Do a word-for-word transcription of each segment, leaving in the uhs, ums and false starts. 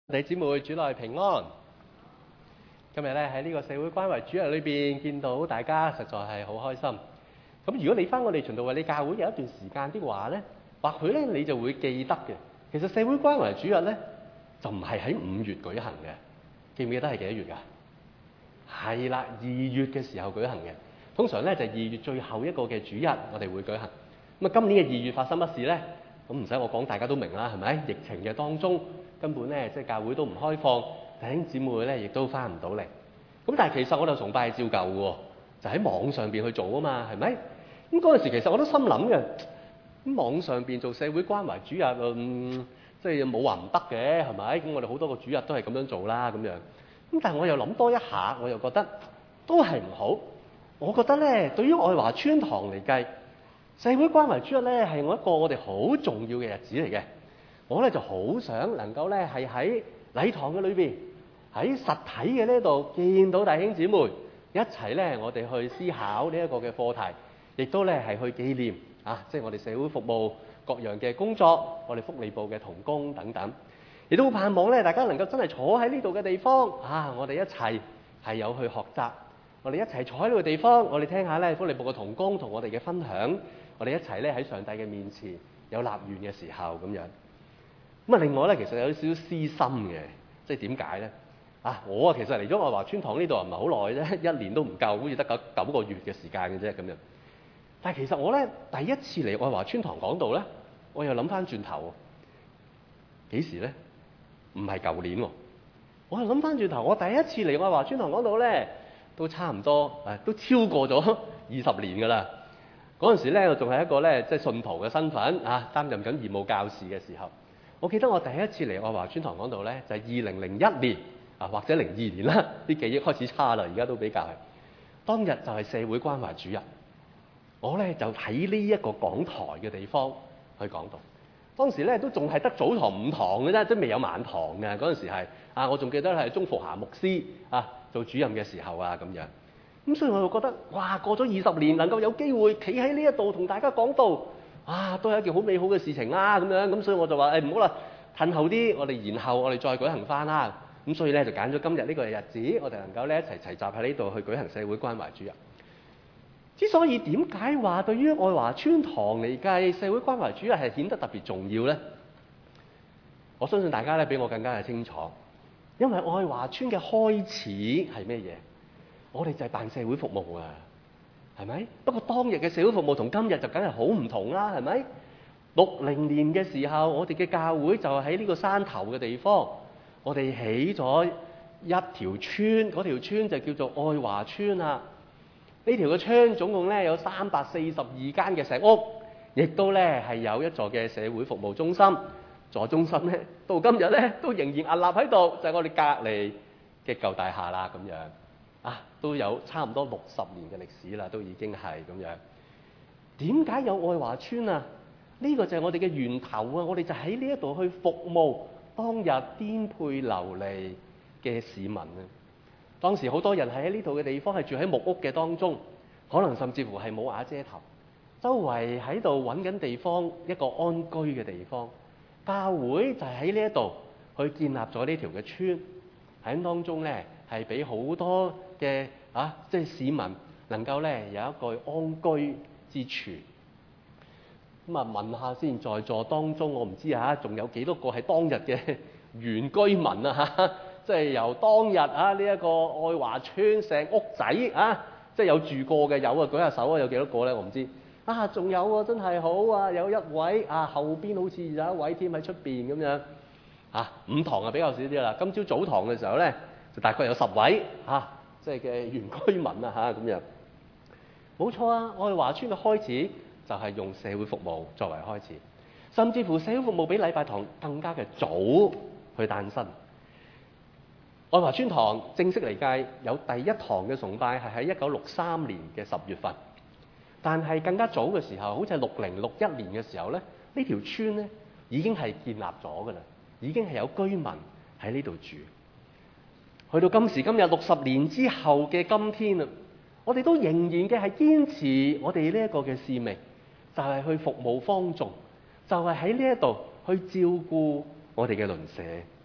弟兄姊妹，主內平安。今日咧喺呢個社會關懷主日裏邊見到大家，實在係好開心。咁如果你翻我哋循道衛理教會有一段時間的話咧，或許咧你就會記得嘅。其實社會關懷主日咧就唔係喺五月舉行嘅，記唔記得係幾多月㗎？係啦，二月嘅時候舉行嘅。通常咧就係二月最後一個嘅主日，我哋會舉行。咁啊，今年嘅二月發生乜事咧？咁唔使我講，大家都明啦，係咪？疫情嘅當中，根本咧即係教會都唔開放，弟兄姊妹咧亦都翻唔到嚟。咁但係其實我哋崇拜係照舊嘅喎，就喺網上邊去做啊嘛，係咪？咁嗰陣時其實我都心諗嘅，咁網上邊做社會關懷主日，嗯，即係冇話唔得嘅，係咪？咁我哋好多個主日都係咁樣做啦，咁樣。咁但係我又諗多一下，我又覺得都係唔好。我覺得咧，對於愛華村堂嚟計，社會關懷主日咧係我一個我哋好重要嘅日子嚟嘅。我咧就好想能夠咧係喺禮堂嘅裏邊，喺實體嘅呢度見到弟兄姊妹一齊咧，我哋去思考呢一個嘅課題，亦都咧係去紀念啊，即係我哋社會服務各樣嘅工作，我哋福利部嘅同工等等，亦都盼望咧大家能夠真係坐喺呢度嘅地方啊，我哋一齊係有去學習，我哋一齊坐喺呢個地方，我哋聽下咧福利部嘅同工同我哋嘅分享，我哋一齊咧喺上帝嘅面前有立願嘅時候咁樣。咁啊，另外咧，其實有少少私心嘅，即係點解咧？啊，我啊其實嚟咗愛華村堂呢度唔係好耐啫，一年都唔夠，好似得九九個月嘅時間嘅啫咁樣。但係其實我咧第一次嚟愛華村堂講道咧，我又諗翻轉頭，幾時咧？唔係舊年喎，我又諗翻轉頭，我第一次嚟愛華村堂講道咧，都差唔多誒，都超過咗二十年㗎啦。嗰陣時咧，我仲係一個咧即係信徒嘅身份啊，擔任緊義務教士嘅時候。我記得我第一次嚟愛華村堂講道咧，就係二零零一年啊，或者零二年啦，啲記憶開始差啦，而家都比較係。當日就係社會關懷主日，我咧就喺呢一個講台嘅地方去講道。當時咧都仲係得早堂午堂嘅啫，即係未有晚堂嘅。嗰陣時係啊，我仲記得係鍾福霞牧師啊做主任嘅時候啊咁樣。咁所以我就覺得哇，過咗二十年能夠有機會企喺呢一度同大家講道，啊，都係一件好美好嘅事情啦，咁樣咁，所以我就話誒唔好啦，褪後啲，我哋延後，我哋再舉行翻啦。咁所以咧就揀咗今日呢個日子，我哋能夠咧一齊齊集喺呢度去舉行社會關懷主日。之所以點解話對於愛華村堂嚟計，社會關懷主日係顯得特別重要咧？我相信大家咧比我更加係清楚，因為愛華村嘅開始係咩嘢？我哋就係辦社會服務啊！係咪？不過當日嘅社會服務同今日就梗係好唔同啦，係咪？六零年嘅時候，我哋嘅教會就喺呢個山頭嘅地方，我哋起咗一條村，嗰條村就叫做愛華村啦。呢條嘅村總共咧有三百四十二間嘅石屋，亦都咧係有一座嘅社會服務中心。座中心咧到今日咧都仍然屹立喺度，就係我哋隔離嘅舊大廈啦，咁樣。啊，都有差唔多六十年嘅歷史啦，都已經係咁樣。點解有愛華村啊？呢個就係我哋嘅源頭啊！我哋就喺呢一度去服務當日顛沛流離嘅市民啊！當時好多人係喺呢度嘅地方係住喺木屋嘅當中，可能甚至乎係冇瓦遮頭，周圍喺度揾緊地方一個安居嘅地方。教會就喺呢一度去建立咗呢條嘅村，喺當中咧係俾好多嘅啊，即係市民能夠咧有一個安居之處。咁啊，問下先，在座當中我唔知啊，仲有幾多個係當日嘅原居民啊？嚇，即係由當日啊呢一個愛華村石屋仔啊，即係有住過嘅有啊，舉下手啊，有幾多個咧？我唔知啊，仲有喎，真係好啊，有一位啊，後邊好似有一位添喺出邊咁樣啊。午堂啊比較少啲啦，今朝早堂嘅時候咧就大概有十位啊，即係嘅原居民啊嚇咁樣。冇錯啊，愛華村嘅開始就係用社會服務作為開始，甚至乎社會服務比禮拜堂更加嘅早去誕生。愛華村堂正式嚟計有第一堂嘅崇拜係喺一九六三年嘅十月份，但係更加早嘅時候，好似係六零六一年嘅時候咧，呢條村咧已經係建立咗㗎啦，已經係有居民喺呢度住。去到今時今日六十年之後嘅今天啊，我哋都仍然嘅係堅持我哋呢一個嘅使命，就係去服務坊眾，就係喺呢一度去照顧我哋嘅鄰舍。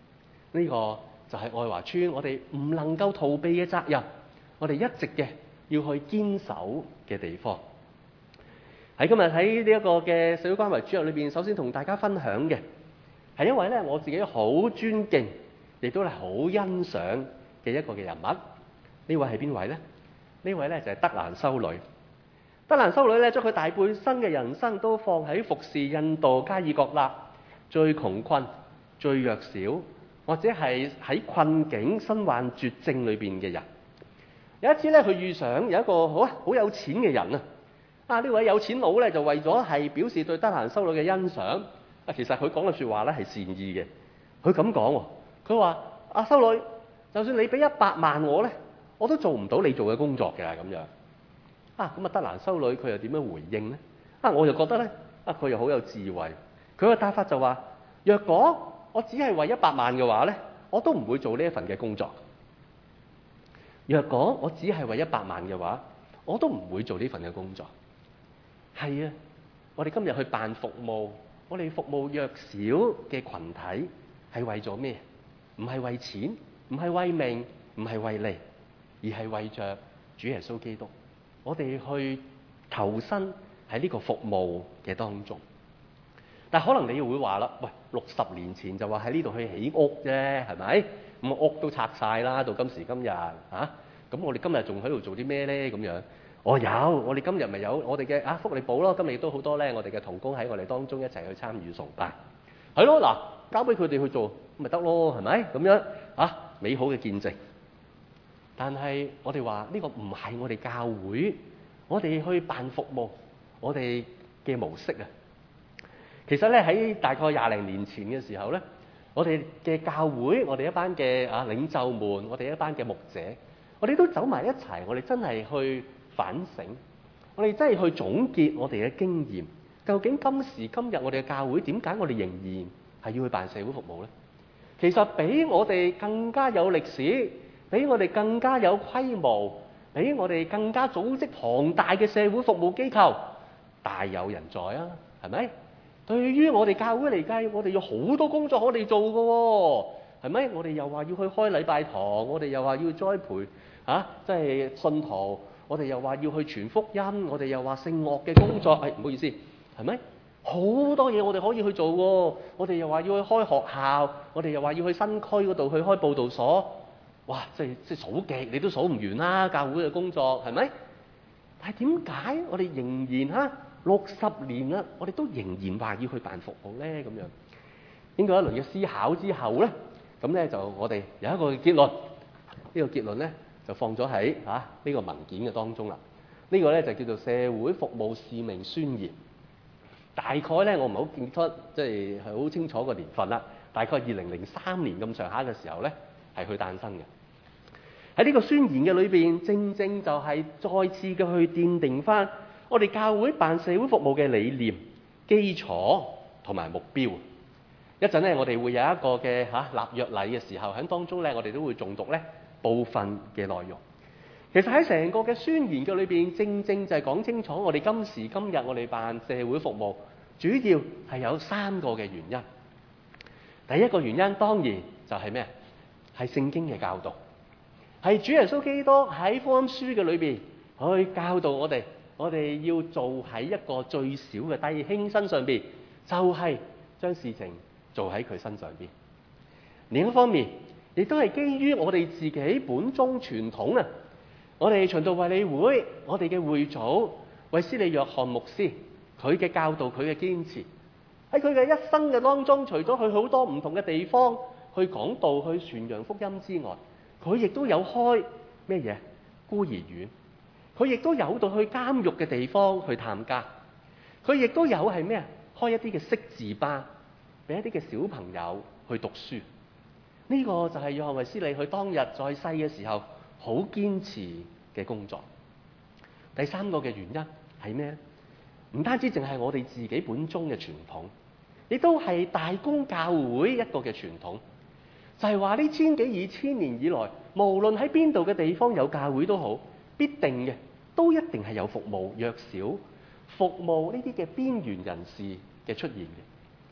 呢個就係愛華村我哋唔能夠逃避嘅責任，我哋一直嘅要去堅守嘅地方。喺今日喺呢一個嘅社會關懷主日裏邊，首先同大家分享嘅係因為咧我自己好尊敬，亦都係好欣賞嘅一個嘅人物。呢位係邊位呢？呢位咧就係德蘭修女。德蘭修女咧將佢大半生嘅人生都放喺服侍印度加爾各答最窮困、最弱小，或者係喺困境、身患絕症裏邊嘅人。有一次咧，佢遇上有一個好好有錢嘅人啊！啊，呢位有錢佬咧就為咗係表示對德蘭修女嘅欣賞，啊，其實佢講嘅説話咧係善意嘅。佢咁講喎，佢話：阿修女，就算你俾一百萬我咧，我都做唔到你做嘅工作嘅咁樣。啊，咁啊，德蘭修女佢又點樣回應咧？啊，我就覺得咧，啊，佢又好有智慧。佢個答法就話：若果我只係為一百萬嘅話咧，我都唔會做呢一份嘅工作。若果我只係為一百萬嘅話，我都唔會做呢份嘅工作。係啊，我哋今日去辦服務，我哋服務弱小嘅群體係為咗咩？唔係為錢，唔係為名，唔係為利，而係為着主耶穌基督。我哋去投身喺呢個服務嘅當中。但可能你又會話啦，喂，六十年前就話喺呢度去起屋啫，係咪？咁屋都拆晒啦，到今時今日啊，咁我哋今日仲喺度做啲咩咧？咁樣，我有，我哋今日咪有我哋嘅啊福利部咯，今日亦都好多咧，我哋嘅同工喺我哋當中一齊去參與崇拜，係咯，嗱，交俾佢哋去做咪得咯，係咪？咁樣啊，美好嘅見證。但係我哋話呢個唔係我哋教會，我哋去辦服務，我哋嘅模式啊。其實咧喺大概廿零年前嘅時候咧，我哋嘅教會，我哋一班嘅啊領袖們，我哋一班嘅牧者，我哋都走埋一齊，我哋真係去反省，我哋真係去總結我哋嘅經驗。究竟今時今日我哋嘅教會點解我哋仍然係要去辦社會服務咧？其實比我哋更加有歷史，比我哋更加有規模，比我哋更加組織龐大嘅社會服務機構大有人在啊，係咪？對於我哋教會嚟計，我哋有好多工作我哋做㗎喎，係咪？我哋又話要去開禮拜堂，我哋又話要栽培啊，即係信徒，我哋又話要去傳福音，我哋又話聖樂嘅工作，誒唔好意思，係咪？好多嘢我哋可以去做喎，我哋又話要去開學校，我哋又話要去新區嗰度去開報道所，哇！即係即係數極你都數唔完啦，教會嘅工作係咪？但係點解我哋仍然嚇？六十年啦，我哋都仍然話要去辦服務咧，咁樣經過一輪嘅思考之後咧，咁咧就我哋有一個結論，呢、這個結論咧就放咗喺啊呢、這個文件嘅當中啦。呢、這個咧就叫做社會服務使命宣言。大概咧我唔係好記得，即係係好清楚個年份啦。大概二零零三年咁上下嘅時候咧，係佢誕生嘅。喺呢個宣言嘅裏邊，正正就係再次嘅去奠定翻我哋教會辦社會服務嘅理念、基礎同埋目標。一陣咧，我哋會有一個嘅嚇立約禮嘅時候，喺當中咧，我哋都會誦讀咧部分嘅內容。其實喺成個嘅宣言嘅裏邊，正正就係講清楚我哋今時今日我哋辦社會服務，主要係有三個嘅原因。第一個原因當然就係咩？係聖經嘅教導，係主耶穌基督喺福音書嘅裏邊去教導我哋。我哋要做喺一個最小嘅弟兄身上邊，就係、是、將事情做喺佢身上邊。另一方面，亦都係基於我哋自己本宗傳統啊。我哋循道衛理會，我哋嘅會祖衛斯理約翰牧師，佢嘅教導，佢嘅堅持，喺佢嘅一生嘅當中，除咗去好多唔同嘅地方去講道、去傳揚福音之外，佢亦都有開咩嘢孤兒院。佢亦都有到去監獄嘅地方去探監，佢亦都有係咩啊？開一啲嘅識字班，俾一啲嘅小朋友去讀書。呢、這個就係約翰衛斯理佢當日在世嘅時候好堅持嘅工作。第三個嘅原因係咩咧？唔單止淨係我哋自己本宗嘅傳統，亦都係大公教會一個嘅傳統，就係話呢千幾二千年以來，無論喺邊度嘅地方有教會都好，必定嘅。都一定係有服務弱小、服務呢啲嘅邊緣人士嘅出現嘅。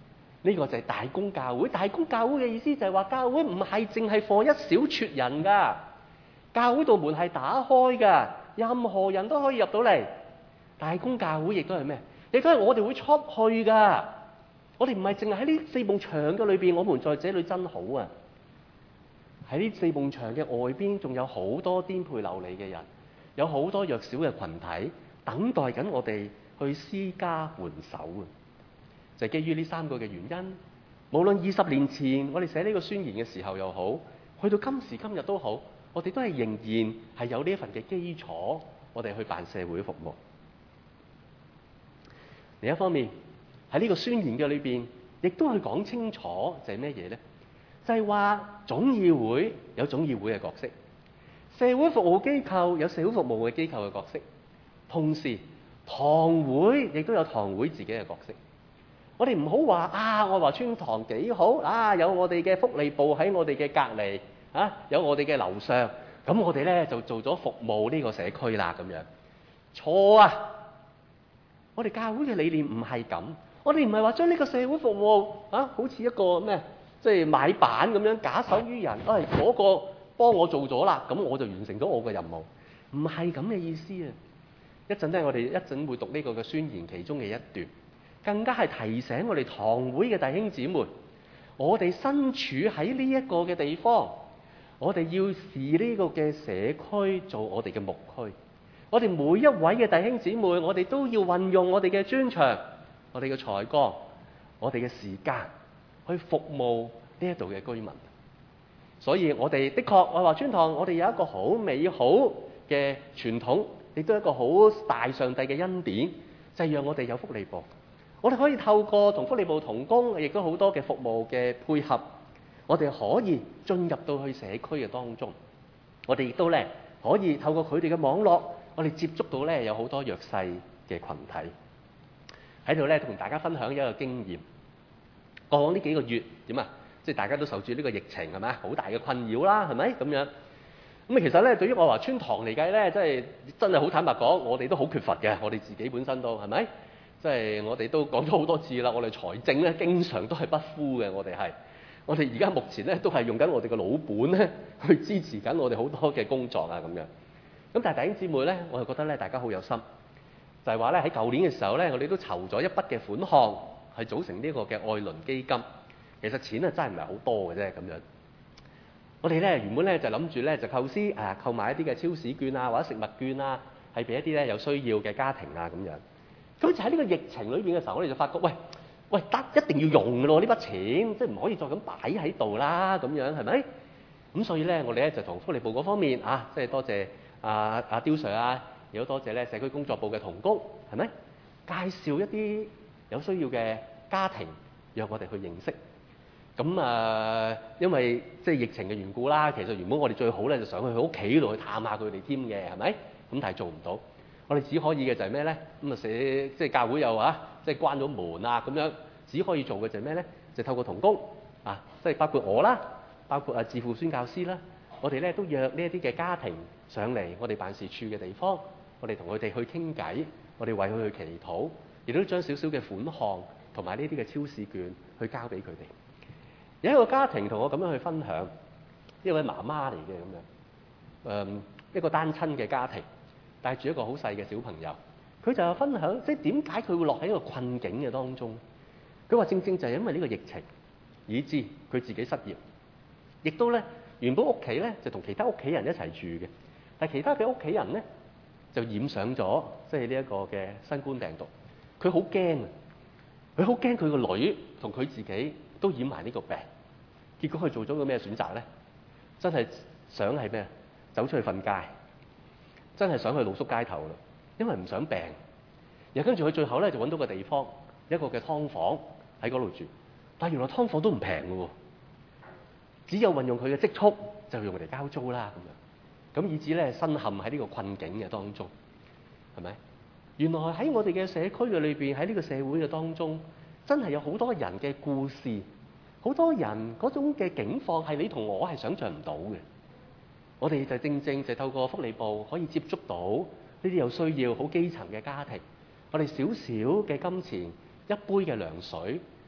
呢個就係大公教會。大公教會嘅意思就係話，教會唔係淨係放一小撮人㗎，教會道門係打開㗎，任何人都可以入到嚟。大公教會亦都係咩？亦都係我哋會出去㗎。我哋唔係淨係喺呢四埲牆嘅裏邊，我們在這裏真好啊！喺呢四埲牆嘅外邊，仲有好多顛沛流離嘅人，有好多弱小嘅群體等待緊我哋去施加援手啊！就係基於呢三個嘅原因，無論二十年前我哋寫呢個宣言嘅時候又好，去到今時今日都好，我哋都係仍然係有呢一份嘅基礎，我哋去辦社會服務。另一方面，喺呢個宣言嘅裏邊，亦都去講清楚就係咩嘢呢？就係話總議會有總議會嘅角色，社會服務機構有社會服務嘅機構嘅角色，同時堂會亦都有堂會自己嘅角色。我哋唔好話啊，愛華村堂幾好啊，有我哋嘅福利部喺我哋嘅隔離啊，有我哋嘅樓上，咁我哋咧就做咗服務呢個社區啦咁樣。錯啊！我哋教會嘅理念唔係咁，我哋唔係話將呢個社會服務啊，好似一個咩，即係買辦咁樣假手於人。哎，嗰個幫我做咗啦，咁我就完成咗我嘅任務，唔係咁嘅意思啊！一陣咧，我哋一陣會讀呢個嘅宣言其中嘅一段。更加係提醒我哋堂會嘅弟兄姊妹，我哋身處喺呢一個嘅地方，我哋要視呢個嘅社區做我哋嘅牧區。我哋每一位嘅弟兄姊妹，我哋都要運用我哋嘅專長、我哋嘅才幹、我哋嘅時間去服務呢一度嘅居民。所以我哋的確，愛華村堂，我哋有一個好美好嘅傳統，亦都係一個好大上帝嘅恩典，就係讓我哋有福利部。我哋可以透過同福利部同工，亦都好多嘅服務嘅配合，我哋可以進入到去社區嘅當中。我哋亦都咧可以透過佢哋嘅網絡，我哋接觸到咧有好多弱勢嘅群體。喺度咧同大家分享一個經驗。過往呢幾個月點啊？即係大家都受住呢個疫情係咪啊？好大嘅困擾啦，係咪咁樣？咁其實咧對於愛華村堂嚟計咧，即係真係好坦白講，我哋都好缺乏嘅。我哋自己本身都係咪？即係我哋都講咗好多次啦，我哋財政咧經常都係不敷嘅，我哋係，我哋而家目前咧都係用緊我哋嘅老本咧去支持緊我哋好多嘅工作啊咁樣。咁但係弟兄姊妹咧，我就覺得咧大家好有心，就係話咧喺舊年嘅時候咧，我哋都籌咗一筆嘅款項，係組成呢個嘅愛鄰基金。其實錢啊真係唔係好多嘅啫咁樣。我哋咧原本咧就諗住咧就構思誒購買一啲嘅超市券啊或者食物券啊，係俾一啲咧有需要嘅家庭啊咁樣。咁就喺呢個疫情裏邊嘅時候，我哋就發覺，喂喂，得一定要用嘅咯，呢筆錢即係唔可以再咁擺喺度啦，咁樣係咪？咁所以咧，我哋咧就同福利部嗰方面啊，即係多謝阿阿刁 Sir 啊，亦都多謝咧社區工作部嘅同工，係咪？介紹一啲有需要嘅家庭，讓我哋去認識。咁啊，因為即係疫情嘅緣故啦，其實原本我哋最好咧就上去佢屋企度去探下佢哋添嘅，係咪？咁但係做唔到。我哋只可以嘅就係咩咧？咁啊寫即係教會又啊，即係關咗門啊咁樣，只可以做嘅就係咩咧？就透過同工啊，即係包括我啦，包括啊自負宣教師啦，我哋咧都約呢一啲嘅家庭上嚟我哋辦事處嘅地方，我哋同佢哋去傾偈，我哋為佢去祈禱，亦都將少少嘅款項同埋呢啲嘅超市券去交俾佢哋。有一個家庭同我咁樣去分享，一位媽媽嚟嘅咁樣，誒一個單親嘅家庭。帶住一個好細嘅小朋友，佢就有分享，即係點解佢會落喺一個困境嘅當中。佢話正正就係因為呢個疫情，以致佢自己失業，亦都咧原本屋企咧就同其他屋企人一齊住嘅，但係其他嘅屋企人咧就染上咗即係呢一個嘅新冠病毒。佢好驚啊！佢好驚佢個女同佢自己都染埋呢個病。結果佢做咗個咩選擇咧？真係想係咩？走出去瞓街。真係想去露宿街頭啦，因為唔想病。然後跟住佢最後咧就揾到個地方，一個嘅劏房喺嗰度住。但係原來劏房都唔平嘅喎，只有運用佢嘅積蓄就用嚟交租啦咁樣。咁以至咧身陷喺呢個困境嘅當中，係咪？原來喺我哋嘅社區嘅裏邊，喺呢個社會嘅當中，真係有好多人嘅故事，好多人嗰種嘅境況係你同我係想像唔到嘅。我哋就正正就透過福利部可以接觸到呢啲有需要、好基層嘅家庭。我哋少少嘅金錢、一杯嘅涼水，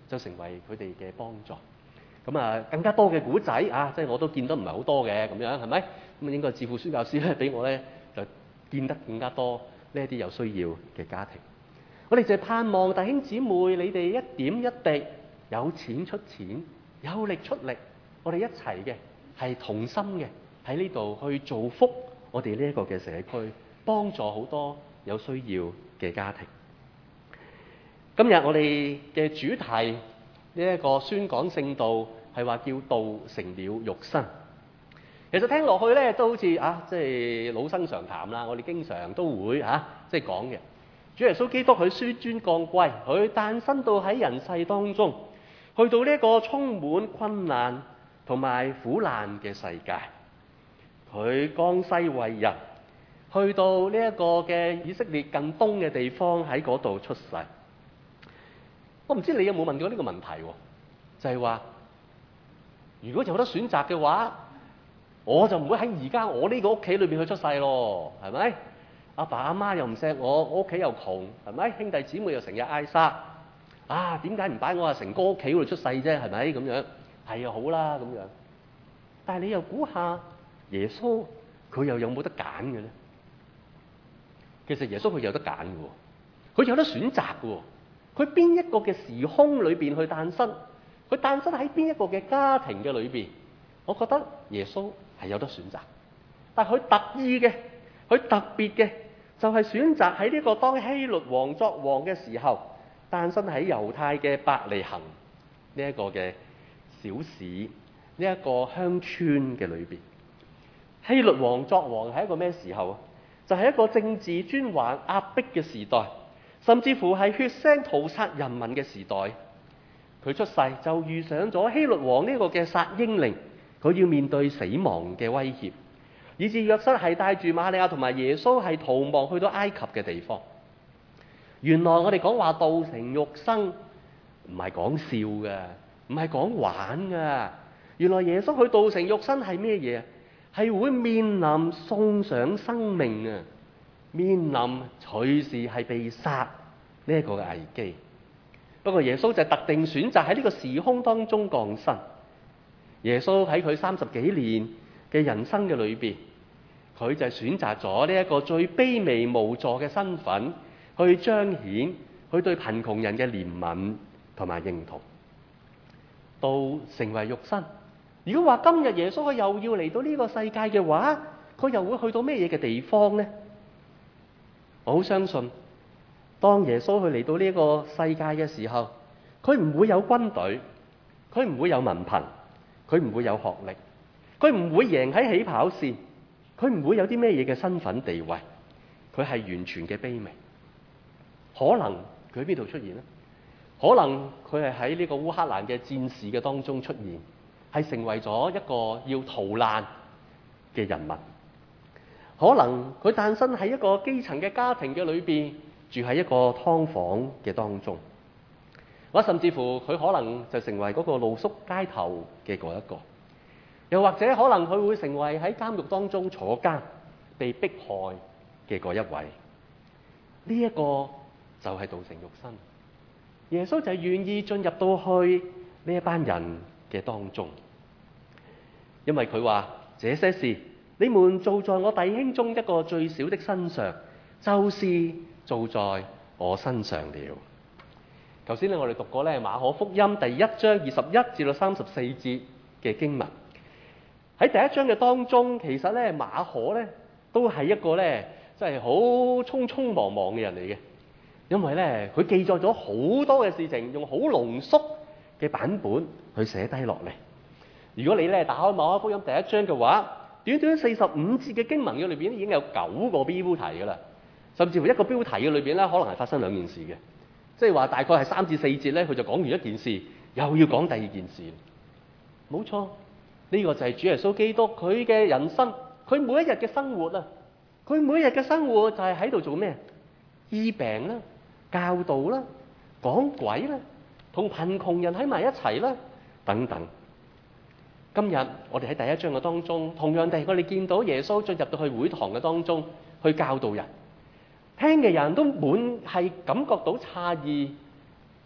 就成為佢哋嘅幫助。咁啊，更加多嘅古仔啊，即係我都見得唔係好多嘅咁樣，係咪？咁啊，應該智庫宣教師咧，俾我咧就見得更加多呢一啲有需要嘅家庭。我哋就盼望弟兄姊妹，你哋一點一滴有錢出錢，有力出力，我哋一齊嘅係同心嘅喺呢度去造福我哋呢一個嘅社區，幫助好多有需要嘅家庭。今日我哋嘅主題呢一個宣講聖道係話叫道成了肉身。其實聽落去咧都好似啊，即係老生常談啦。我哋經常都會啊，即係講嘅。主耶穌基督佢紆尊降貴，佢誕生到喺人世當中，去到呢一個充滿困難同埋苦難嘅世界，佢降世為人，去到呢一個嘅以色列近東嘅地方喺嗰度出世。我唔知你有冇問過呢個問題喎？就係話，如果有得選擇嘅話，我就唔會喺而家我呢個屋企裏邊去出世咯，係咪？阿爸阿媽又唔錫我，我屋企又窮，係咪？兄弟姊妹又成日嗌殺，啊點解唔擺我阿成哥屋企嗰度出世啫？係咪咁樣？係啊，好啦咁樣。但係你又估下，耶穌佢又有冇得揀嘅咧？其實耶穌佢有得揀嘅喎，佢有得選擇嘅喎。佢邊一個嘅時空裏邊去誕生？佢誕生喺邊一個嘅家庭嘅裏邊？我覺得耶穌係有得選擇，但係佢特意嘅，佢特別嘅就係選擇喺呢個當希律王作王嘅時候，誕生喺猶太嘅伯利恆呢一個嘅小市，呢一個鄉村嘅裏邊。希律王作王係一個咩時候啊？就係一個政治專橫壓迫嘅時代。甚至乎係血腥屠殺人民嘅時代，佢出世就遇上咗希律王呢個嘅殺嬰令，佢要面對死亡嘅威脅，以至約瑟係帶住瑪利亞同埋耶穌係逃亡去到埃及嘅地方。原來我哋講話道成肉身唔係講笑嘅，唔係講玩嘅。原來耶穌佢道成肉身係咩嘢？係會面臨送上生命啊！面臨隨時係被殺呢一個嘅危機。不過耶穌就特定選擇喺呢個時空當中降生。耶穌喺佢三十幾年嘅人生嘅裏邊，佢就選擇咗呢一個最卑微無助嘅身份，去彰顯佢對貧窮人嘅憐憫同埋認同。道成為肉身。如果話今日耶穌佢又要嚟到呢個世界嘅話，佢又會去到咩嘢嘅地方呢？我好相信，當耶穌去嚟到呢個世界嘅時候，佢唔會有軍隊，佢唔會有文憑，佢唔會有學歷，佢唔會贏喺起跑線，佢唔會有啲咩嘢嘅身份地位，佢係完全嘅卑微。可能佢喺邊度出現呢？可能佢係喺呢個烏克蘭嘅戰士嘅當中出現，係成為咗一個要逃難嘅人物。可能佢誕生喺一個基層嘅家庭嘅裏邊，住喺一個劏房嘅當中。或者甚至乎佢可能就成為嗰個露宿街頭嘅嗰一個，又或者可能佢會成為喺監獄當中坐監被迫害嘅嗰一位。呢一個就係道成肉身。耶穌就願意進入到去呢一班人嘅當中，因為佢話這些事你們做在我弟兄中一個最小的身上，就是做在我身上了。頭先咧，我哋讀過咧馬可福音第一章二十一至到三十四節嘅經文。喺第一章嘅當中，其實咧馬可咧都係一個咧真係好匆匆忙忙嘅人嚟嘅，因為咧佢記載咗好多嘅事情，用好濃縮嘅版本去寫低落嚟。如果你咧打開馬可福音第一章嘅話，短短四十五節嘅經文嘅裏邊已經有九個標題噶啦，甚至乎一個標題嘅裏邊咧，可能係發生兩件事嘅，即係話大概係三至四節咧，佢就講完一件事，又要講第二件事。冇錯，呢個就係主耶穌基督佢嘅人生，佢每一日嘅生活啊，佢每一日嘅生活就係喺度做咩？醫病啦，教導啦，講鬼啦，同貧窮人喺埋一齊啦，等等。今日我哋喺第一章嘅當中，同樣地，我哋見到耶穌進入到去會堂嘅當中去教導人，聽嘅人都滿係感覺到詫異。呢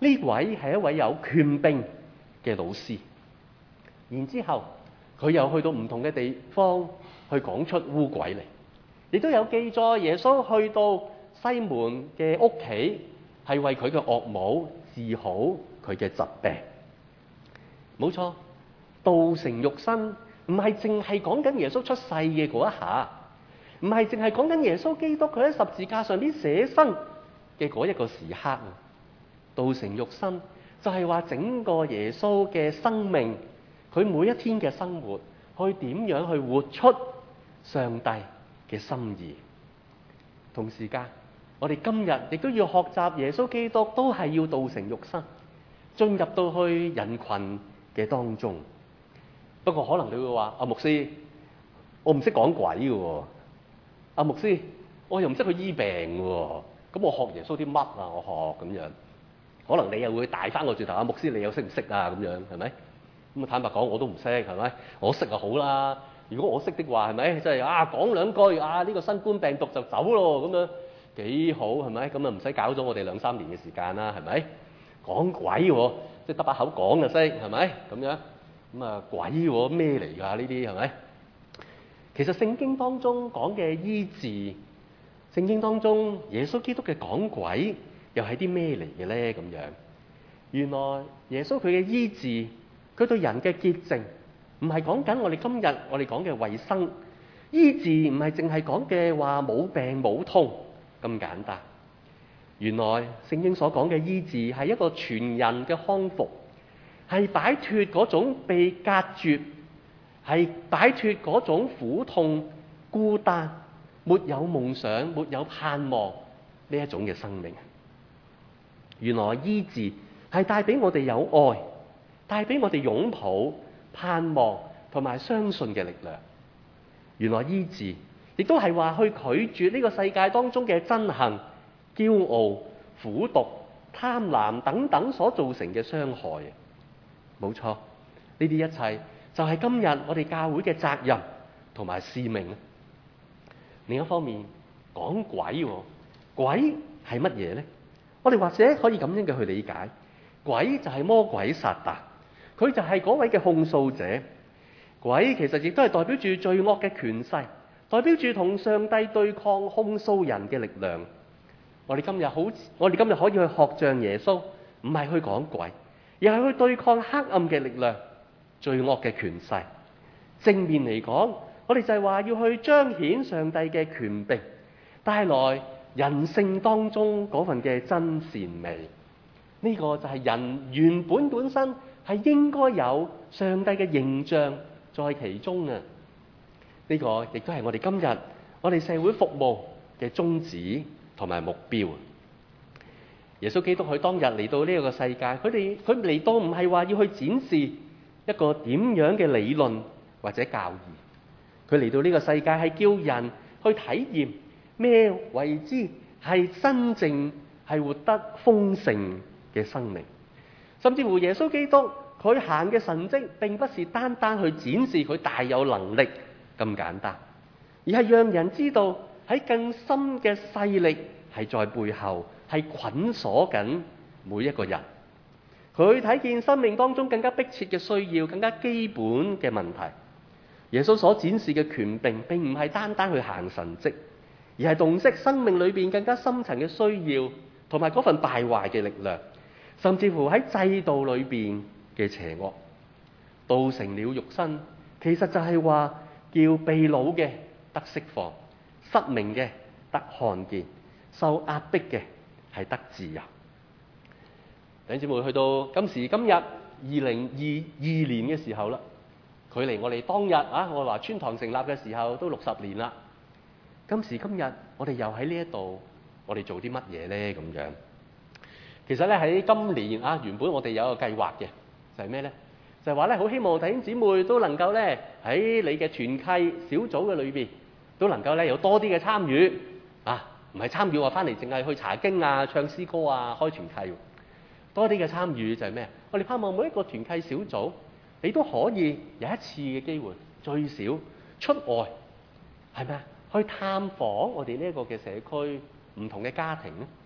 呢位係一位有權柄嘅老師。然之後佢又去到唔同嘅地方去講出污鬼嚟，亦都有記載耶穌去到西門嘅屋企，係為佢嘅岳母治好佢嘅疾病。冇錯，道成肉身唔係淨係講緊耶穌出世嘅嗰一下，唔係淨係講緊耶穌基督佢喺十字架上邊捨身嘅嗰一個時刻。道成肉身就係話整個耶穌嘅生命，佢每一天嘅生活，去點樣去活出上帝嘅心意。同時間，我哋今日亦都要學習耶穌基督，都係要道成肉身，進入到去人群嘅當中。不過可能你會話：阿牧師，我唔識講鬼嘅喎。阿牧師，我又唔識去醫病嘅喎。咁我學耶穌啲乜啊？我學咁樣。可能你又會大翻個轉頭，阿牧師你又識唔識啊？咁樣係咪？咁坦白講，我都唔識，係咪？我識就好啦。如果我識的話，係咪？即係啊，講兩句啊，呢個新冠病毒就走咯，咁樣幾好，係咪？咁啊唔使搞咗我哋兩三年嘅時間啦，係咪？講鬼喎，即係得把口講就識，係咪？咁樣咁啊鬼喎咩嚟㗎？呢啲係咪？其實聖經當中講嘅醫治，聖經當中耶穌基督嘅講鬼，又係啲咩嚟嘅咧？咁樣原來耶穌佢嘅醫治，佢對人嘅潔淨，唔係講緊我哋今日我哋講嘅衞生醫治，唔係淨係講嘅話冇病冇痛咁簡單。原來聖經所講嘅醫治係一個全人嘅康復，係擺脫嗰種被隔絕，係擺脫嗰種苦痛、孤單、沒有夢想、沒有盼望呢一種嘅生命。原來醫治係帶俾我哋有愛，帶俾我哋擁抱、盼望同埋相信嘅力量。原來醫治亦都係話去拒絕呢個世界當中嘅憎恨、驕傲、苦毒、貪婪等等所造成嘅傷害。冇錯，呢啲一切就係今日我哋教會嘅責任同埋使命。另一方面，講鬼，鬼係乜嘢呢？我哋或者可以咁樣嘅去理解，鬼就係魔鬼撒旦，佢就係嗰位嘅控訴者。鬼其實亦都係代表住罪惡嘅權勢，代表住同上帝對抗控訴人嘅力量。我哋今日好，我哋今日可以去學像耶穌，唔係去講鬼，而係去對抗黑暗嘅力量、罪惡嘅權勢。正面嚟講，我哋就係話要去彰顯上帝嘅權柄，帶來人性當中嗰份嘅真善美。呢個就係人原本本身係應該有上帝嘅形象在其中啊！呢個亦都係我哋今日我哋社會服務嘅宗旨同埋目標。耶穌基督佢當日嚟到呢個世界，佢哋佢嚟到唔係話要去展示一個點樣嘅理論或者教義，佢嚟到呢個世界係叫人去體驗咩為之係真正係活得豐盛嘅生命。甚至乎耶穌基督佢行嘅神蹟並不是單單去展示佢大有能力咁簡單，而係讓人知道喺更深嘅勢力係在背後係捆鎖緊每一個人。佢睇見生命當中更加迫切嘅需要，更加基本嘅問題。耶穌所展示嘅權柄並唔係單單去行神蹟，而係洞悉生命裏邊更加深層嘅需要同埋嗰份敗壞嘅力量，甚至乎喺制度裏邊嘅邪惡。道成了肉身，其實就係話叫被擄嘅得釋放，失明嘅得看見，受壓迫嘅係得自由。弟兄姊妹，去到今時今日二零二二年嘅時候啦，距離我哋當日啊，我話川堂成立嘅時候都六十年啦。今時今日，我哋又喺呢一度，我哋做啲乜嘢咧？咁樣，其實咧喺今年啊，原本我哋有一個計劃嘅，就係咩咧？就係話咧，好希望弟兄姊妹都能夠咧喺你嘅團契小組嘅裏邊，都能夠咧有多啲嘅參與啊，唔係參與話翻嚟淨係去查經啊、唱詩歌啊、開團契，多啲嘅參與就係咩？我哋盼望每一個團契小組，你都可以有一次嘅機會，最少出外，係咪啊？去探訪我哋呢一個嘅社區唔同嘅家庭，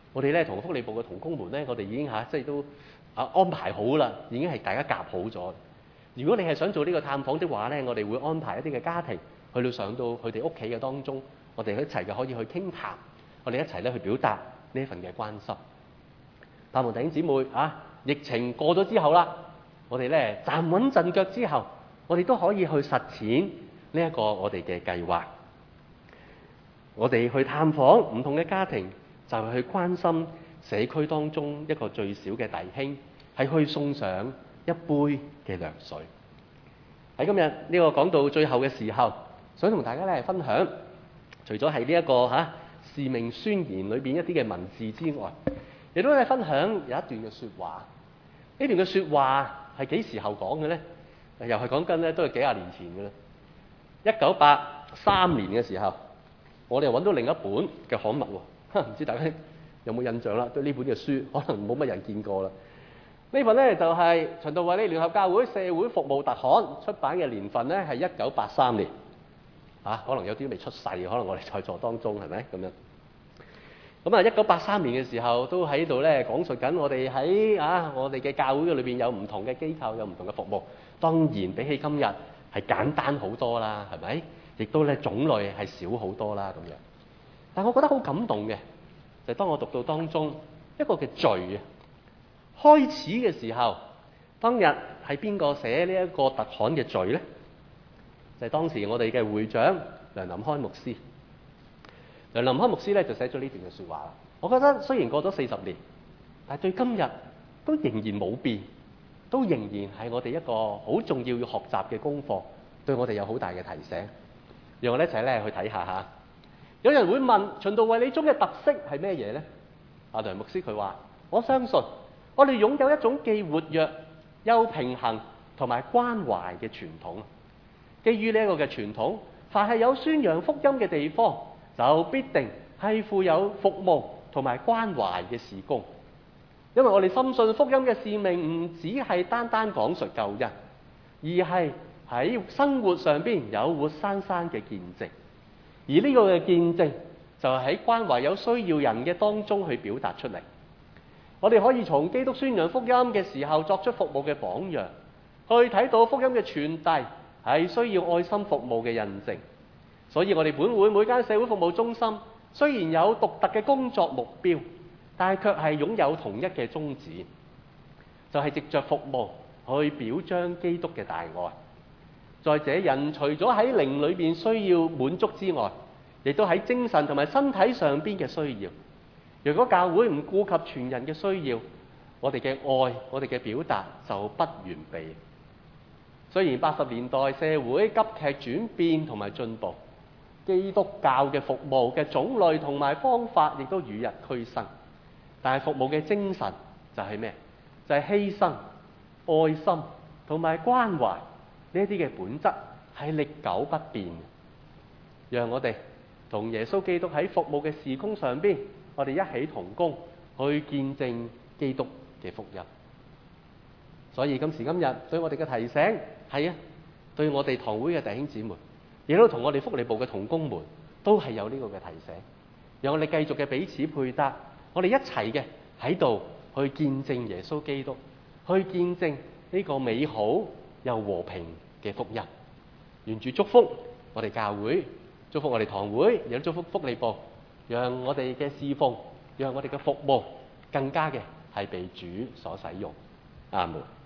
我哋咧同福利部嘅同工們咧，我哋已經嚇即係都啊安排好啦，已經係大家夾好咗。如果你係想做呢個探訪的話咧，我哋會安排一啲嘅家庭去到上到佢哋屋企嘅當中，我哋一齊嘅可以去傾談，我哋一齊咧去表達呢一份嘅關心。盼望弟兄姊妹啊，疫情過咗之後啦，我哋咧站穩陣腳之後，我哋都可以去實踐呢一個我哋嘅計劃。我哋去探訪唔同嘅家庭，就係去關心社區當中一個最小嘅弟兄，係去送上一杯嘅涼水。喺今日呢個講到最後嘅時候，想同大家咧分享，除咗係呢一個嚇使命宣言裏邊一啲嘅文字之外，亦都係分享有一段嘅説話。呢段嘅説話係幾時候講嘅咧？又係講緊咧，都係幾廿年前嘅啦。一九八三年嘅時候，我哋又揾到另一本嘅刊物喎，唔知大家有冇印象啦？對呢本嘅書，可能冇乜人見過啦。呢份咧就係循道衛理聯合教會社會服務特刊，出版嘅年份咧係一九八三年。啊，可能有啲未出世，可能我哋在座當中係咪咁樣？咁啊，一九八三年嘅時候都喺度咧講述緊我哋喺啊我哋嘅教會嘅裏邊有唔同嘅機構，有唔同嘅服務。當然比起今日係簡單好多啦，係咪？亦都咧種類係少好多啦咁樣。但我覺得好感動嘅，就係當我讀到當中一個嘅序啊，開始嘅時候，當日係邊個寫呢一個特刊嘅序咧？就係當時我哋嘅會長梁林開牧師。梁林開牧師咧就寫咗呢段嘅説話啦。我覺得雖然過咗四十年，但係對今日都仍然冇變，都仍然係我哋一個好重要要學習嘅功課，對我哋有好大嘅提醒。讓我哋一齊咧去睇下嚇。有人會問循道衛理中嘅特色係咩嘢咧？阿梁牧師佢話：我相信我哋擁有一種既活躍又平衡同埋關懷嘅傳統。基於呢一個嘅傳統，凡係有宣揚福音嘅地方，就必定係富有服務同埋關懷嘅事工。因為我哋深信福音嘅使命唔只係單單講述救恩，而係喺生活上邊有活生生嘅見證。而呢個嘅見證就係喺關懷有需要人嘅當中去表達出嚟。我哋可以從基督宣揚福音嘅時候作出服務嘅榜樣，去睇到福音嘅傳遞係需要愛心服務嘅印證。所以我哋本會每間社會服務中心雖然有獨特嘅工作目標，但係卻係擁有同一嘅宗旨，就係藉着服務去表彰基督嘅大愛。在這人除咗喺靈裏邊需要滿足之外，亦都喺精神同埋身體上邊嘅需要。如果教會唔顧及全人嘅需要，我哋嘅愛，我哋嘅表達就不完備。雖然八十年代社會急劇轉變同埋進步，基督教嘅服務嘅種類同埋方法亦都與日俱新，但係服務嘅精神就係咩？就係犧牲、愛心同埋關懷。呢一啲嘅本質係歷久不變嘅。讓我哋同耶穌基督喺服務嘅事工上邊，我哋一起同工去見證基督嘅福音。所以今時今日對我哋嘅提醒係啊，對我哋堂會嘅弟兄姊妹，亦都同我哋福利部嘅同工們都係有呢個嘅提醒。讓我哋繼續嘅彼此配搭，我哋一齊嘅喺度去見證耶穌基督，去見證呢個美好又和平嘅福音。願主祝福我哋教會，祝福我哋堂會，亦都祝福福利部，讓我哋嘅侍奉，讓我哋嘅服務更加嘅係被主所使用。阿門。